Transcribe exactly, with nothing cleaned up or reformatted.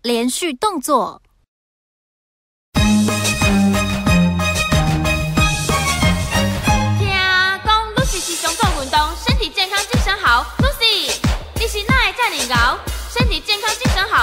连续动作。 听讲 Lucy 时常做运动，身体健康精神好。Lucy， 你是哪会这么敖？身体健康精神好。